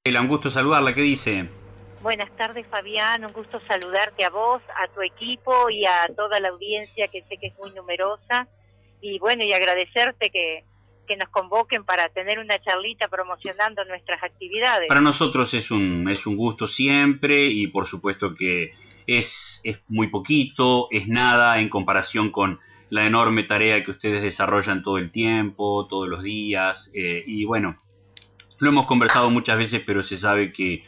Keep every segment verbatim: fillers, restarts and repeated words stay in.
Hola, un gusto saludarla, ¿qué dice? Buenas tardes, Fabián. Un gusto saludarte a vos, a tu equipo y a toda la audiencia que sé que es muy numerosa. Y bueno, y agradecerte que, que nos convoquen para tener una charlita promocionando nuestras actividades. Para nosotros es un, es un gusto siempre y por supuesto que es, es muy poquito, es nada en comparación con la enorme tarea que ustedes desarrollan todo el tiempo, todos los días. Eh, y bueno, lo hemos conversado muchas veces, pero se sabe que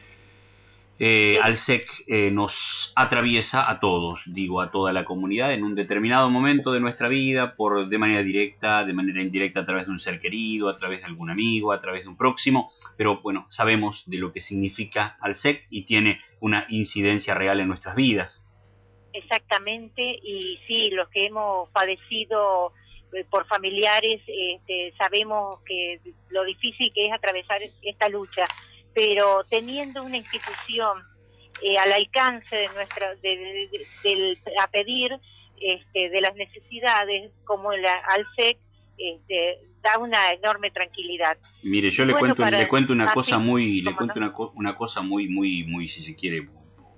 eh, El, ALSEC eh, nos atraviesa a todos, digo, a toda la comunidad en un determinado momento de nuestra vida, por de manera directa, de manera indirecta a través de un ser querido, a través de algún amigo, a través de un próximo, pero bueno, sabemos de lo que significa ALSEC y tiene una incidencia real en nuestras vidas. exactamente, y sí, los que hemos padecido eh, por familiares, este, sabemos que lo difícil que es atravesar esta lucha, pero teniendo una institución eh, al alcance de nuestra, de, de, de, de, a pedir este, de las necesidades como la ALSEC, este, da una enorme tranquilidad. Mire, yo Y le bueno, cuento, para le cuento una cosa así, muy, le como cuento no, una, una cosa muy, muy, muy, si se quiere,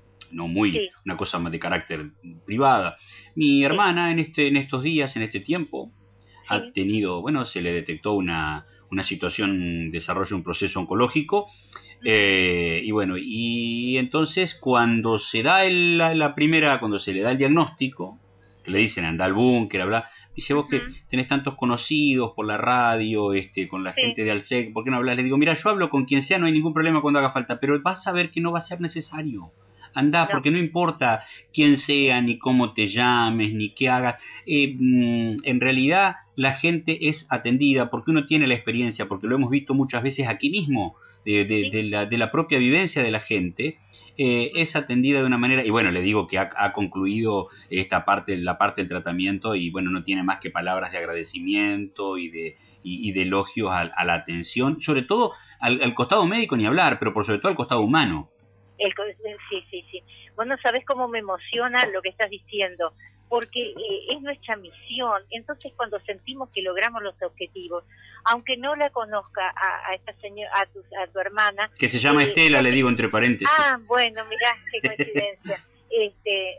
no muy, sí, una cosa más de carácter privada. Mi sí, hermana en este, en estos días, en este tiempo, ha sí, tenido, bueno, se le detectó una, una situación, desarrollo de un proceso oncológico, uh-huh, eh, y bueno, y entonces cuando se da el, la, la primera, cuando se le da el diagnóstico, que le sí, dicen anda al búnker, habla, dice vos que uh-huh, tenés tantos conocidos por la radio, este, con la sí, gente de ALSEC, ¿por qué no hablas? Le digo, mira, yo hablo con quien sea, no hay ningún problema cuando haga falta, pero vas a ver que no va a ser necesario. Andá, no, porque no importa quién sea, ni cómo te llames, ni qué hagas. Eh, mm, en realidad la gente es atendida porque uno tiene la experiencia, porque lo hemos visto muchas veces aquí mismo, de, de, sí, de, la, de la propia vivencia de la gente, eh, es atendida de una manera, y bueno, le digo que ha, ha concluido esta parte, la parte del tratamiento, y bueno, no tiene más que palabras de agradecimiento y de, y, y de elogios a, a la atención, sobre todo al, al costado médico ni hablar, pero por sobre todo al costado humano. el, sí, sí, sí. Vos no sabés cómo me emociona lo que estás diciendo, porque eh, es nuestra misión. Entonces, cuando sentimos que logramos los objetivos, aunque no la conozca a, a esta señora, a tu, a tu hermana, Que se llama eh, Estela, ya le se, digo entre paréntesis. ah, bueno, mirá qué coincidencia. Este,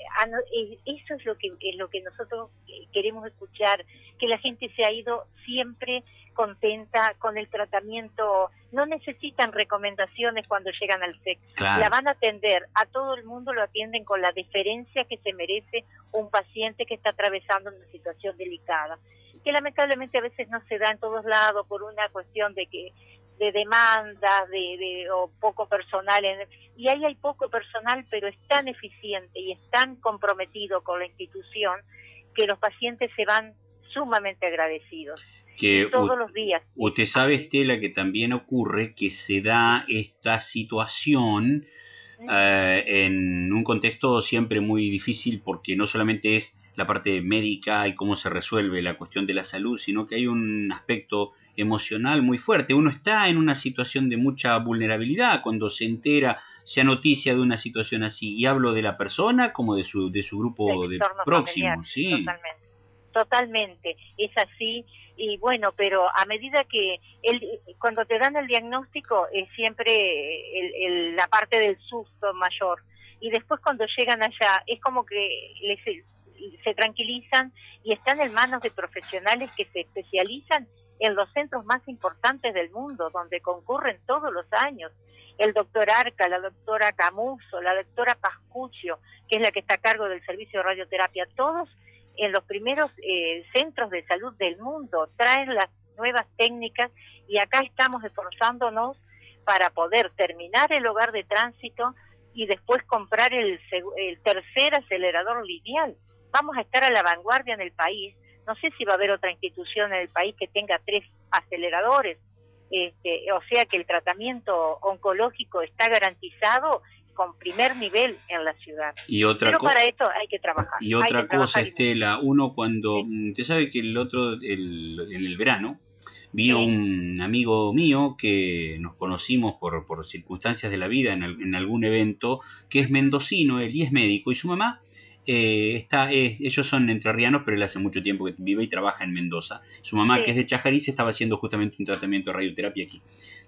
eso es lo que es lo que nosotros queremos escuchar, que la gente se ha ido siempre contenta con el tratamiento, no necesitan recomendaciones cuando llegan al S E C, la Claro. van a atender, a todo el mundo lo atienden con la deferencia que se merece un paciente que está atravesando una situación delicada, que lamentablemente a veces no se da en todos lados por una cuestión de que de demandas de, de, o poco personal, en, y ahí hay poco personal, pero es tan eficiente y es tan comprometido con la institución que los pacientes se van sumamente agradecidos. Y Que todos los días es usted sabe, así. Estela, que también ocurre que se Sí. da esta situación Uh-huh. eh, en un contexto siempre muy difícil porque no solamente es la parte médica y cómo se resuelve la cuestión de la salud, sino que hay un aspecto emocional muy fuerte. Uno está en una situación de mucha vulnerabilidad cuando se entera, se noticia de una situación así. Y hablo de la persona como de su, de su Del grupo de entorno familiar, próximo, sí. totalmente. Totalmente, es así. Y bueno, pero a medida que el, cuando te dan el diagnóstico es siempre el, el, la parte del susto mayor, y después cuando llegan allá es como que les, se tranquilizan y están en manos de profesionales que se especializan en los centros más importantes del mundo, donde concurren todos los años. El doctor Arca, la doctora Camuso, la doctora Pascuccio, que es la que está a cargo del servicio de radioterapia, todos en los primeros eh, centros de salud del mundo, traen las nuevas técnicas y acá estamos esforzándonos para poder terminar el hogar de tránsito y después comprar el, el tercer acelerador lineal. Vamos a estar a la vanguardia en el país. No sé si va a haber otra institución en el país que tenga tres aceleradores. Este, o sea que el tratamiento oncológico está garantizado con primer nivel en la ciudad. Y otra Pero cosa, para esto hay que trabajar, y hay que otra cosa, trabajar y mucho. Estela, uno cuando, Sí, usted sabe que el otro, el, en el verano, vino sí, un amigo mío que nos conocimos por, por circunstancias de la vida en, en algún evento, que es mendocino, él y es médico, y su mamá eh, está, es, ellos son entrerrianos, pero él hace mucho tiempo que vive y trabaja en Mendoza. Su mamá, que es sí, de Chajariz, estaba haciendo justamente un tratamiento de radioterapia aquí.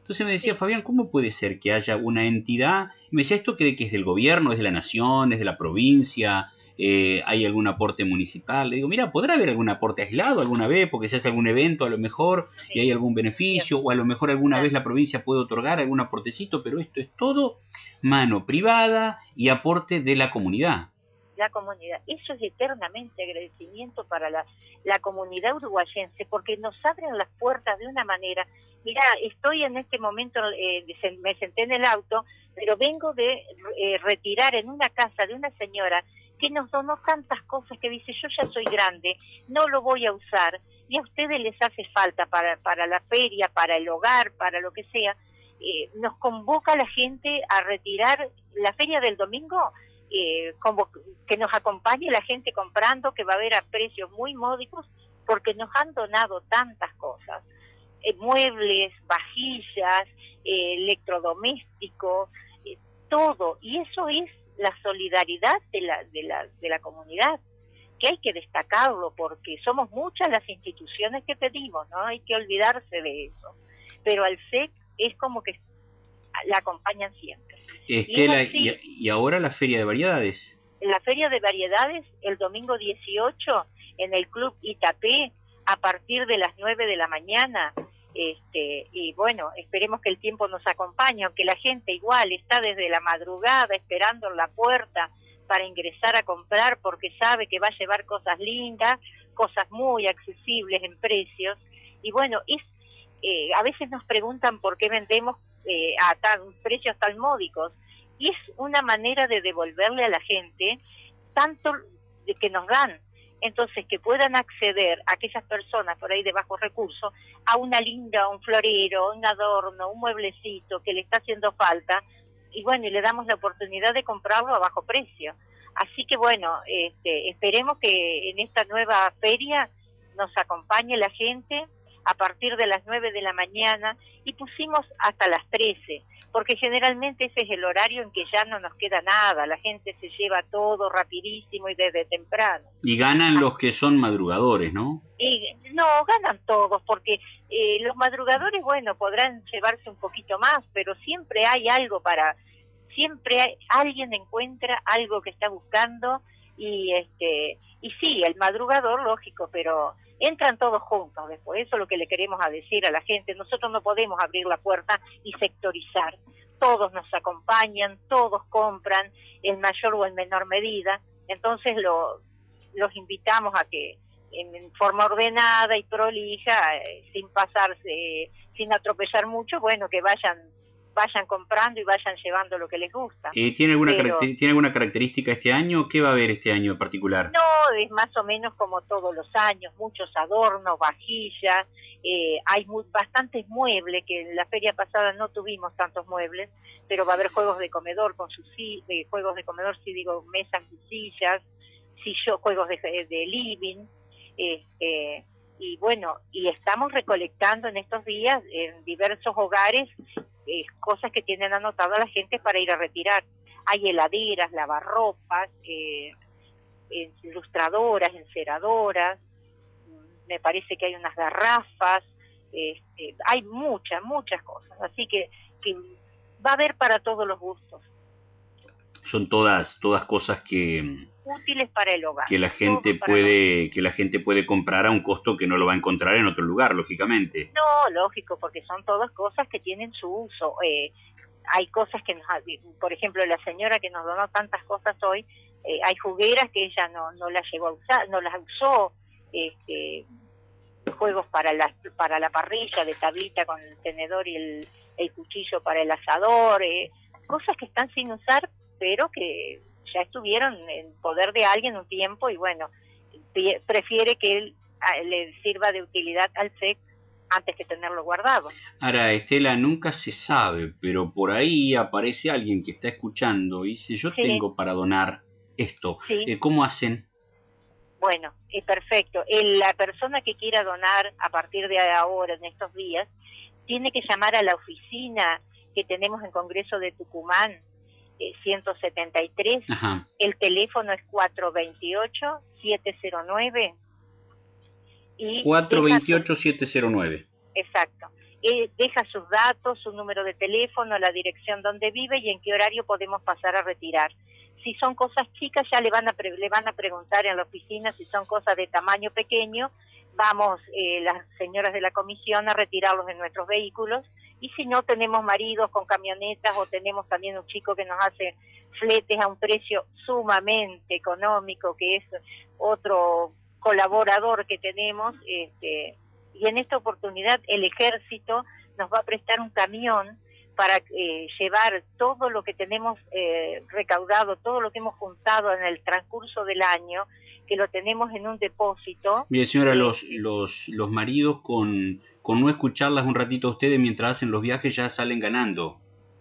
Entonces me decía, Sí. Fabián, ¿cómo puede ser que haya una entidad? Y me decía, ¿esto que, que es del gobierno, es de la nación, es de la provincia? Eh, ¿hay algún aporte municipal? Le digo, mira, podrá haber algún aporte aislado alguna vez, porque se hace algún evento a lo mejor y Sí, hay algún cierto. beneficio, o a lo mejor alguna vez Claro. la provincia puede otorgar algún aportecito, pero esto es todo mano privada y aporte de la comunidad. La comunidad. Eso es eternamente agradecimiento para la, la comunidad uruguayense, porque nos abren las puertas de una manera. Mirá, estoy en este momento, eh, me senté en el auto, pero vengo de eh, retirar en una casa de una señora que nos donó tantas cosas que dice, yo ya soy grande, no lo voy a usar, y a ustedes les hace falta para, para la feria, para el hogar, para lo que sea. Eh, nos convoca la gente a retirar la feria del domingo, eh, como que nos acompañe la gente comprando, que va a haber a precios muy módicos, porque nos han donado tantas cosas, eh, muebles, vajillas, eh, electrodomésticos, eh, todo, y eso es la solidaridad de la, de la, de la comunidad, que hay que destacarlo, porque somos muchas las instituciones que pedimos, no hay que olvidarse de eso, pero al S E C es como que la acompañan siempre. Estela, Y, y, y ahora la Feria de Variedades. en la Feria de Variedades, el domingo dieciocho, en el Club Itapé, a partir de las nueve de la mañana, este, y bueno, esperemos que el tiempo nos acompañe, aunque la gente igual está desde la madrugada esperando en la puerta para ingresar a comprar, porque sabe que va a llevar cosas lindas, cosas muy accesibles en precios, y bueno, es, eh, a veces nos preguntan por qué vendemos eh, a tan, precios tan módicos, y es una manera de devolverle a la gente tanto de que nos dan, entonces que puedan acceder a aquellas personas por ahí de bajos recursos a una linda, un florero, un adorno, un mueblecito que le está haciendo falta, y bueno, y le damos la oportunidad de comprarlo a bajo precio. Así que bueno, este, esperemos que en esta nueva feria nos acompañe la gente a partir de las nueve de la mañana, y pusimos hasta las trece, porque generalmente ese es el horario en que ya no nos queda nada, la gente se lleva todo rapidísimo y desde temprano. Y ganan los que son madrugadores, ¿no? Y no, ganan todos, porque eh, los madrugadores, bueno, podrán llevarse un poquito más, pero siempre hay algo para, siempre hay, alguien encuentra algo que está buscando, y este y sí, el madrugador, lógico, pero entran todos juntos después, eso es lo que le queremos a decir a la gente, nosotros no podemos abrir la puerta y sectorizar, todos nos acompañan, todos compran, en mayor o en menor medida, entonces lo, los invitamos a que en forma ordenada y prolija, eh, sin pasarse, sin atropellar mucho, bueno, que vayan vayan comprando y vayan llevando lo que les gusta. Eh, ¿tiene, alguna Pero, ¿Tiene alguna característica este año? ¿Qué va a haber este año en particular? No, es más o menos como todos los años, muchos adornos, vajillas, eh, hay muy, bastantes muebles, que en la feria pasada no tuvimos tantos muebles, pero va a haber juegos de comedor con sus eh, juegos de comedor, sí digo, mesas y sillas, sillos, juegos de, de living, este, y bueno, y estamos recolectando en estos días en diversos hogares eh, cosas que tienen anotado a la gente para ir a retirar. Hay heladeras, lavarropas, eh, ilustradoras, enceradoras, me parece que hay unas garrafas, este, hay muchas, muchas cosas, así que, que va a haber para todos los gustos. Son todas todas cosas que útiles para el hogar, que la gente puede que la gente puede comprar a un costo que no lo va a encontrar en otro lugar, lógicamente. No, lógico, porque son todas cosas que tienen su uso. Eh, hay cosas que nos, por ejemplo, la señora que nos donó tantas cosas hoy, eh, hay jugueras que ella no no las llegó a usar, no las usó, este, juegos para la para la parrilla de tablita con el tenedor y el, el cuchillo para el asador, eh, cosas que están sin usar, pero que ya estuvieron en poder de alguien un tiempo, y bueno, prefiere que él le sirva de utilidad al S E C antes que tenerlo guardado. Ahora, Estela, nunca se sabe, pero por ahí aparece alguien que está escuchando y dice, yo sí. tengo para donar esto. Sí. Eh, ¿Cómo hacen? Bueno, es perfecto. El, la persona que quiera donar a partir de ahora, en estos días, tiene que llamar a la oficina que tenemos en Congreso de Tucumán, eh, ciento setenta y tres. Ajá. El teléfono es cuatro dos ocho, siete cero nueve. cuatro dos ocho, siete cero nueve. Exacto. eh, deja sus datos, su número de teléfono, la dirección donde vive y en qué horario podemos pasar a retirar. Si son cosas chicas, ya le van a, pre le van a preguntar en la oficina. Si son cosas de tamaño pequeño, vamos eh, las señoras de la comisión a retirarlos en nuestros vehículos. Y si no, tenemos maridos con camionetas o tenemos también un chico que nos hace fletes a un precio sumamente económico, que es otro colaborador que tenemos. Este, y en esta oportunidad el ejército nos va a prestar un camión para eh, llevar todo lo que tenemos eh, recaudado, todo lo que hemos juntado en el transcurso del año, que lo tenemos en un depósito. Bien, señora, eh, los, los, los maridos con, con no escucharlas un ratito a ustedes mientras hacen los viajes ya salen ganando.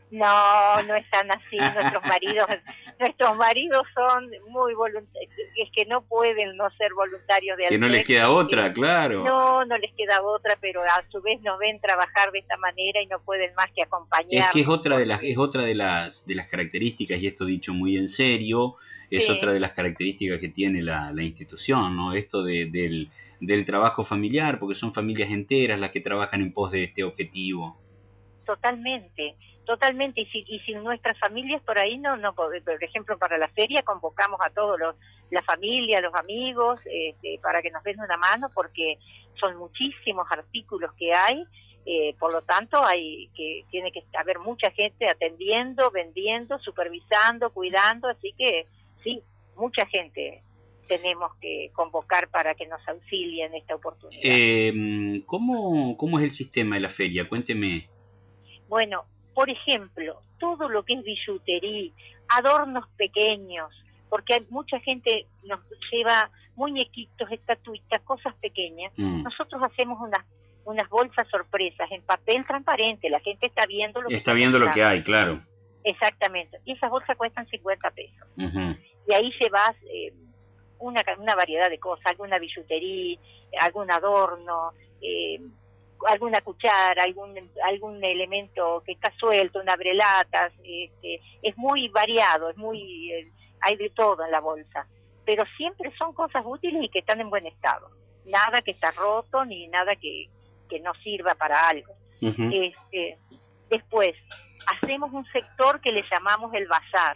No, no están así, nuestros maridos, nuestros maridos son muy voluntarios, es que no pueden no ser voluntarios de Que no les queda otra, claro. No, no les queda otra, pero a su vez nos ven trabajar de esta manera y no pueden más que acompañarnos. Es que es otra de las, es otra de las, de las características, y esto dicho muy en serio, es Sí. otra de las características que tiene la, la institución, ¿no? Esto de, del, del trabajo familiar, porque son familias enteras las que trabajan en pos de este objetivo. Totalmente, totalmente, y si, y si nuestras familias por ahí no, no, por ejemplo para la feria convocamos a todos los, la familia, los amigos, este, para que nos den una mano, porque son muchísimos artículos que hay, eh, por lo tanto hay que tiene que haber mucha gente atendiendo, vendiendo, supervisando, cuidando, así que sí, mucha gente tenemos que convocar para que nos auxilie en esta oportunidad. Eh, ¿cómo, ¿Cómo es el sistema de la feria? Cuénteme. Bueno, por ejemplo, todo lo que es billutería, adornos pequeños, porque hay mucha gente nos lleva muñequitos, estatuitas, cosas pequeñas. Mm. Nosotros hacemos unas unas bolsas sorpresas en papel transparente, la gente está viendo lo que está viendo lo que hay, claro. Exactamente, y esas bolsas cuestan cincuenta pesos. Uh-huh. Y ahí llevas eh, una, una variedad de cosas, alguna billutería, algún adorno, eh, alguna cuchara, algún algún elemento que está suelto, un abrelatas, este, es muy variado, es muy eh, hay de todo en la bolsa, pero siempre son cosas útiles y que están en buen estado, nada que está roto ni nada que, que no sirva para algo. Uh-huh. Este, después, hacemos un sector que le llamamos el bazar.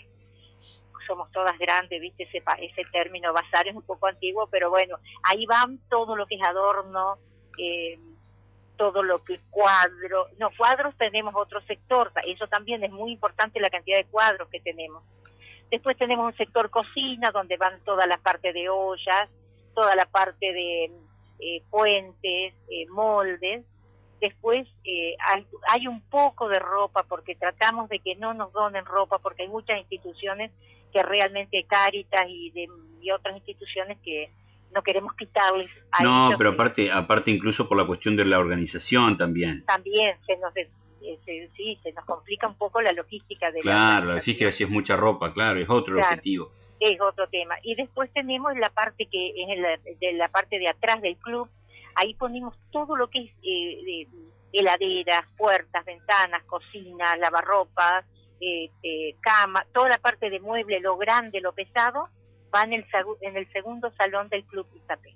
Somos todas grandes, viste, ese, ese término bazar es un poco antiguo, pero bueno, ahí van todo lo que es adorno, eh, todo lo que es cuadro, no, cuadros tenemos otro sector, eso también es muy importante la cantidad de cuadros que tenemos. Después tenemos un sector cocina, donde van toda la parte de ollas, toda la parte de eh, puentes, eh, moldes. Después eh, hay, hay un poco de ropa, porque tratamos de que no nos donen ropa, porque hay muchas instituciones que realmente, Cáritas y, de, y otras instituciones que no queremos quitarles a no, ellos. Pero aparte, aparte incluso por la cuestión de la organización también. También se nos, eh, se, sí, se nos complica un poco la logística de claro, la Claro, la logística si es mucha ropa, claro, es otro claro, objetivo. Es otro tema. Y después tenemos la parte que es en la, de la parte de atrás del club, ahí ponemos todo lo que es eh, de heladeras, puertas, ventanas, cocina, lavarropas, eh, eh, cama, toda la parte de mueble, lo grande, lo pesado, va en el, en el segundo salón del Club Izapé.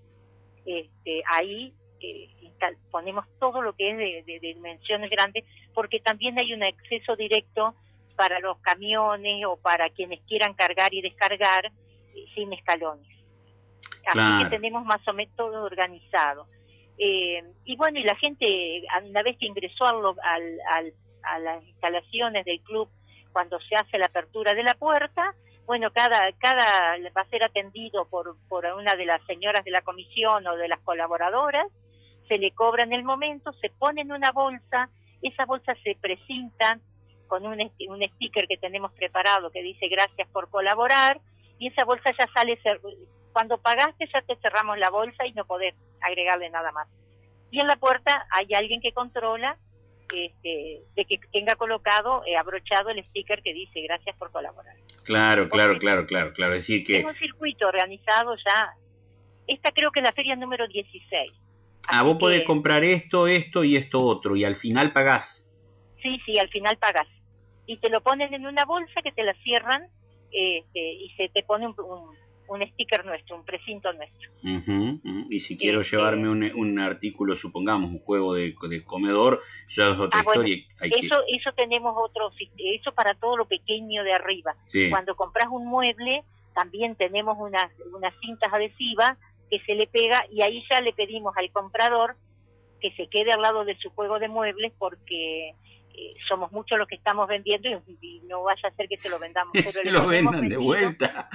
Este, ahí eh, ponemos todo lo que es de, de, de dimensiones grandes, porque también hay un acceso directo para los camiones o para quienes quieran cargar y descargar eh, sin escalones. Así claro. que tenemos más o menos todo organizado. Eh, y bueno, y la gente, una vez que ingresó al, al, al, a las instalaciones del club, cuando se hace la apertura de la puerta, bueno, cada cada va a ser atendido por, por una de las señoras de la comisión o de las colaboradoras, se le cobra en el momento, se pone en una bolsa, esa bolsa se precinta con un, un sticker que tenemos preparado que dice gracias por colaborar, y esa bolsa ya sale, cuando pagaste ya te cerramos la bolsa y no podés agregarle nada más. Y en la puerta hay alguien que controla este, de que tenga colocado, eh, abrochado el sticker que dice gracias por colaborar. Claro, claro, okay. claro, claro, claro. Es decir que... Es un circuito organizado ya. Esta creo que es la feria número dieciséis. Ah, vos que... podés comprar esto, esto y esto otro, y al final pagás. Sí, sí, al final pagás. Y te lo ponen en una bolsa que te la cierran, este, y se te pone un, un, un sticker nuestro, un precinto nuestro. Uh-huh, uh-huh. Y si quiero Este, llevarme un, un artículo, supongamos, un juego de, de comedor, ya es otra ah, bueno, historia. Hay eso, que... eso tenemos otro, eso para todo lo pequeño de arriba. Sí. Cuando compras un mueble, también tenemos unas, unas cintas adhesivas que se le pega y ahí ya le pedimos al comprador que se quede al lado de su juego de muebles porque eh, somos muchos los que estamos vendiendo y, y no vaya a ser que se lo vendamos. Pero se le lo ponemos vendan de vestido, vuelta.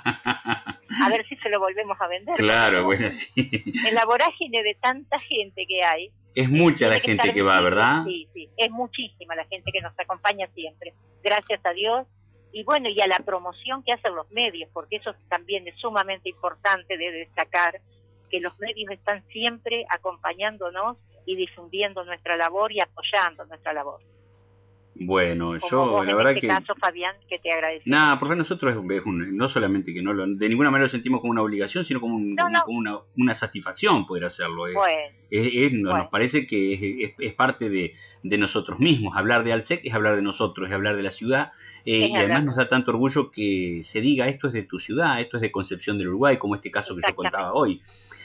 A ver si se lo volvemos a vender. Claro, bueno, sí. En la vorágine de tanta gente que hay. Es mucha la que gente que va, ¿verdad? Sí, sí, es muchísima la gente que nos acompaña siempre. Gracias a Dios. Y bueno, y a la promoción que hacen los medios, porque eso también es sumamente importante de destacar, que los medios están siempre acompañándonos y difundiendo nuestra labor y apoyando nuestra labor. Bueno, Como yo vos la en verdad este que... caso, Fabián, que te agradecemos. Nada, porque nosotros es un, es un- no solamente que no lo, de ninguna manera lo sentimos como una obligación, sino como, un- No, como, no. como una, una satisfacción poder hacerlo. Es, Bueno, es- es- nos bueno. parece que es, es- es parte de, de nosotros mismos. Hablar de Alsec es hablar de nosotros, es hablar de la ciudad. eh, Es y además hablar. nos da tanto orgullo que se diga esto es de tu ciudad, esto es de Concepción del Uruguay, como este caso que yo Exactamente. contaba hoy.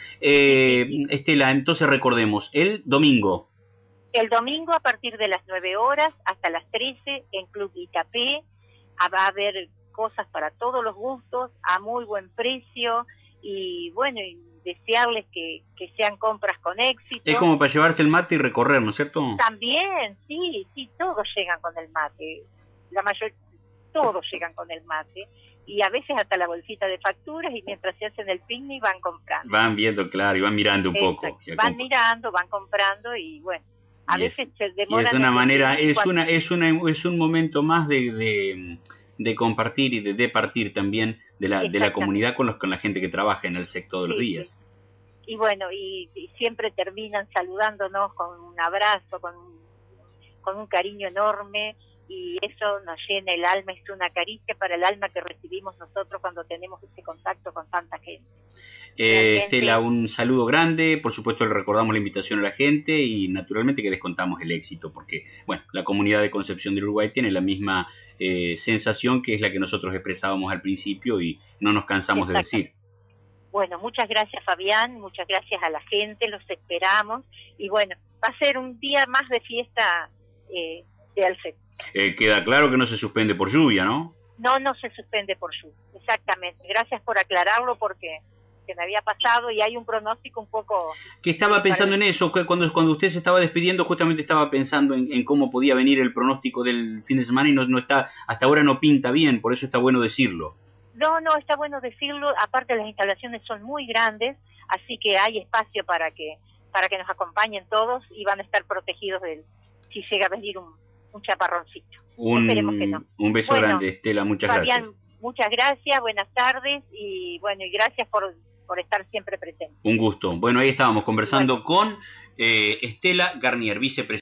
Eh, Sí, sí, sí. Estela, entonces recordemos, el domingo. El domingo a partir de las nueve horas hasta las trece en Club Itapé ah, va a haber cosas para todos los gustos a muy buen precio y bueno, y desearles que, que sean compras con éxito. Es como para llevarse el mate y recorrer, ¿no es cierto? También, sí, sí, todos llegan con el mate, la mayor, todos llegan con el mate y a veces hasta la bolsita de facturas y mientras se hacen el picnic van comprando. Van viendo, claro, y van mirando un Exacto. poco. Y Van acompa- mirando, van comprando y bueno. A Y es- veces se Y demoran es una en manera, decidir es cuándo- una, es una, es un momento más de, de, de compartir y de departir también de la, de la Exactamente. comunidad con los, con la gente que trabaja en el sector de los Sí, días. Y bueno, y, y siempre terminan saludándonos con un abrazo, con un, con un cariño enorme y eso nos llena el alma, es una caricia para el alma que recibimos nosotros cuando tenemos ese contacto con tanta gente. Eh, Realmente- Estela, un saludo grande, por supuesto le recordamos la invitación a la gente y naturalmente que descontamos el éxito, porque bueno, la comunidad de Concepción del Uruguay tiene la misma eh, sensación que es la que nosotros expresábamos al principio y no nos cansamos de Exacto. decir. Bueno, muchas gracias Fabián, muchas gracias a la gente, los esperamos y bueno, va a ser un día más de fiesta eh, de Alfred. Eh, queda claro que no se suspende por lluvia, ¿no? No, no se suspende por lluvia, exactamente. Gracias por aclararlo porque se me había pasado y hay un pronóstico un poco... Que estaba pensando en eso, que cuando, cuando usted se estaba despidiendo justamente estaba pensando en, en cómo podía venir el pronóstico del fin de semana y no, no está, hasta ahora no pinta bien, por eso está bueno decirlo. No, no, está bueno decirlo, aparte las instalaciones son muy grandes, así que hay espacio para que para que nos acompañen todos y van a estar protegidos del, si llega a venir un, un chaparroncito. Esperemos que no. Un, un beso Bueno, grande, Estela, muchas Fabián, gracias. muchas gracias, buenas tardes y bueno, y gracias por, por estar siempre presente. Un gusto. Bueno, ahí estábamos conversando con eh, Estela Garnier, vicepresidenta.